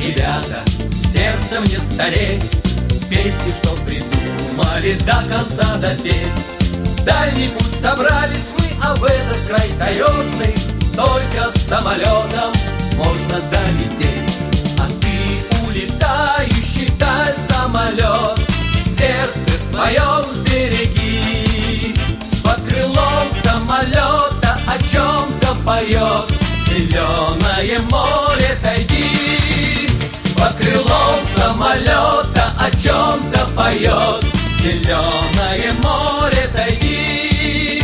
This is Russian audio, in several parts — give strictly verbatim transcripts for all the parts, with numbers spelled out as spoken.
ребята, сердцем не стареть, песни, что придумали, до конца допеть. Дальний путь собрались мы, а в этот край таежный только с самолетом можно долететь. А ты, улетающий вдаль самолет, в сердце своем сбереги. Под крылом самолета о чем-то поет зеленое море тайги. Под крылом самолета о чем-то поет зеленое море тайги.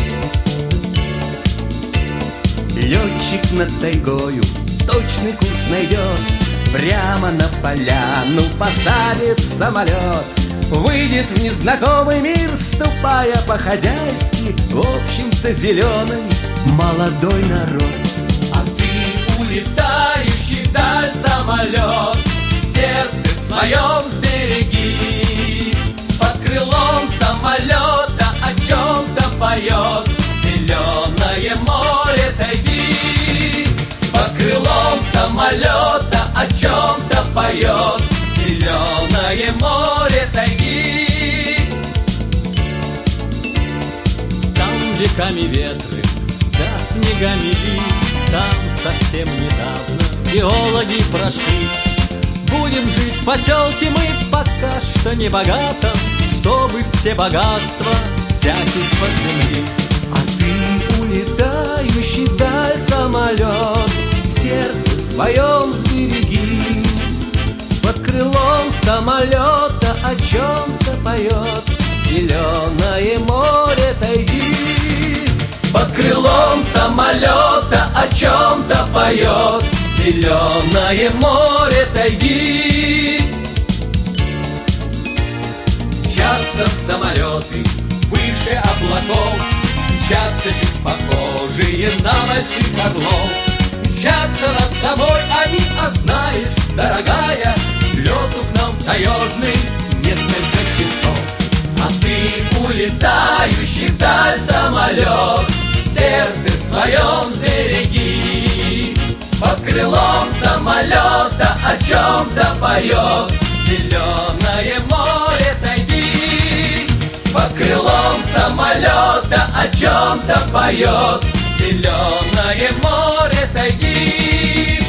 Летчик над тайгою точный курс найдет, прямо на поляну посадит самолет. Выйдет в незнакомый мир, ступая по-хозяйски, в общем-то зеленый молодой народ. А ты, улетающий вдаль самолет, в сердце своем сбереги. Под крылом самолета о чем-то поет зеленое море тайги. Под крылом самолета о чем-то поет зеленое море тайги. Там веками ветры, да снегами лит, там совсем недавно геологи прошли. Будем жить в поселке мы пока что не богатом, чтобы все богатства взять из-под земли. А ты, улетающий вдаль самолет, в сердце своем сбереги. Под крылом самолета о чем-то поет зеленое море тайги. Под крылом самолета о чем-то поет зеленое море тайги. Мчатся самолеты выше облаков, мчатся чуть похожие на больших орлов. Мчатся над тобой они, а знаешь, дорогая, лету к нам таежный несколько часов. А ты, улетающий вдаль самолет, в сердце своем сбереги. Под крылом самолета о чем-то поет зеленое море тайги. Под крылом самолета о чем-то поет зеленое море тайги.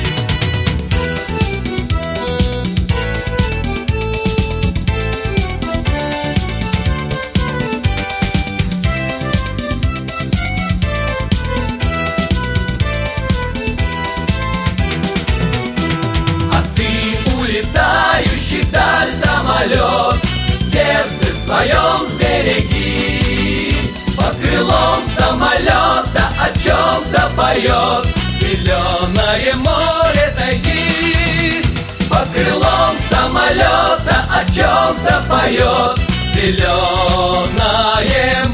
Улетающий вдаль самолет, в сердце своем сбереги. Под крылом самолета о чем-то поет зеленое море тайги. Под крылом самолета о чем-то поет зеленое